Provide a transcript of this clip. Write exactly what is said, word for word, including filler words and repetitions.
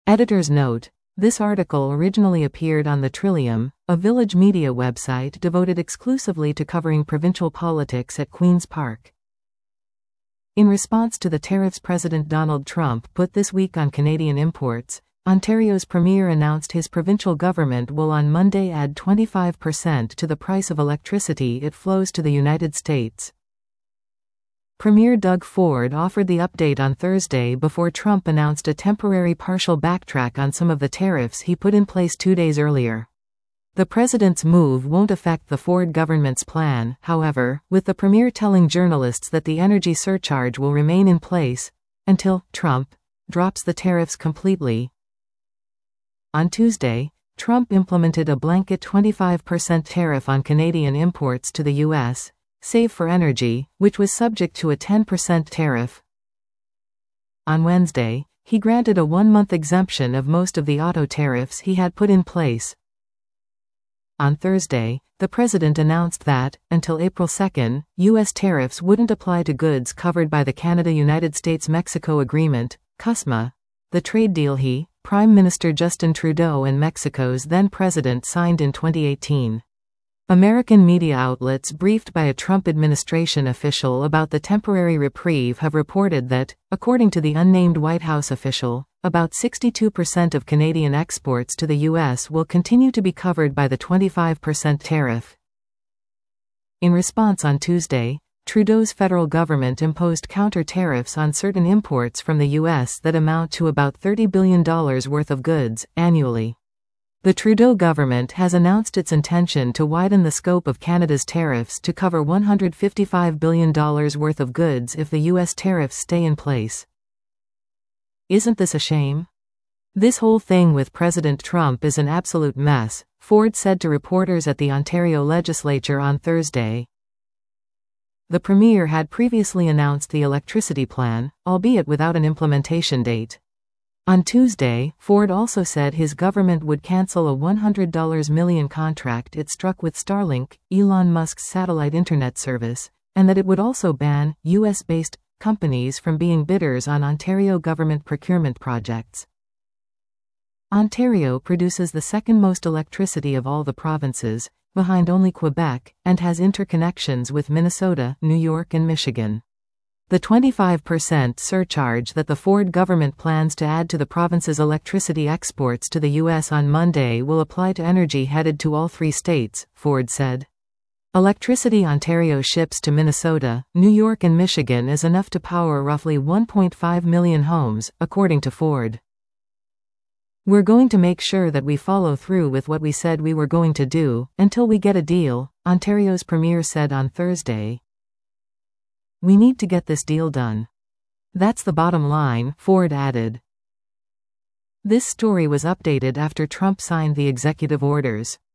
Editor's note: this article originally appeared on The Trillium, a Village Media website devoted exclusively to covering provincial politics at Queen's Park. In response to the tariffs President Donald Trump put this week on Canadian imports, Ontario's Premier announced his provincial government will on Monday add twenty-five percent to the price of electricity it flows to the United States. Premier Doug Ford offered the update on Thursday before Trump announced a temporary partial backtrack on some of the tariffs he put in place two days earlier. The president's move won't affect the Ford government's plan, however, with the premier telling journalists that the energy surcharge will remain in place until Trump drops the tariffs completely. On Tuesday, Trump implemented a blanket twenty-five percent tariff on Canadian imports to the U S, save for energy, which was subject to a ten percent tariff. On Wednesday, he granted a one-month exemption of most of the auto tariffs he had put in place. On Thursday, the president announced that, until April second, U S tariffs wouldn't apply to goods covered by the Canada-United States-Mexico Agreement, CUSMA, the trade deal he, Prime Minister Justin Trudeau and Mexico's then-president signed in twenty eighteen. American media outlets briefed by a Trump administration official about the temporary reprieve have reported that, according to the unnamed White House official, about sixty-two percent of Canadian exports to the U S will continue to be covered by the twenty-five percent tariff. In response on Tuesday, Trudeau's federal government imposed counter-tariffs on certain imports from the U S that amount to about thirty billion dollars worth of goods, annually. The Trudeau government has announced its intention to widen the scope of Canada's tariffs to cover one hundred fifty-five billion dollars worth of goods if the U S tariffs stay in place. Isn't this a shame? This whole thing with President Trump is an absolute mess, Ford said to reporters at the Ontario legislature on Thursday. The Premier had previously announced the electricity plan, albeit without an implementation date. On Tuesday, Ford also said his government would cancel a one hundred million dollars contract it struck with Starlink, Elon Musk's satellite internet service, and that it would also ban U S-based companies from being bidders on Ontario government procurement projects. Ontario produces the second most electricity of all the provinces, behind only Quebec, and has interconnections with Minnesota, New York and Michigan. The twenty-five percent surcharge that the Ford government plans to add to the province's electricity exports to the U S on Monday will apply to energy headed to all three states, Ford said. Electricity Ontario ships to Minnesota, New York and Michigan is enough to power roughly one point five million homes, according to Ford. We're going to make sure that we follow through with what we said we were going to do, until we get a deal, Ontario's Premier said on Thursday. We need to get this deal done. That's the bottom line, Ford added. This story was updated after Trump signed the executive orders.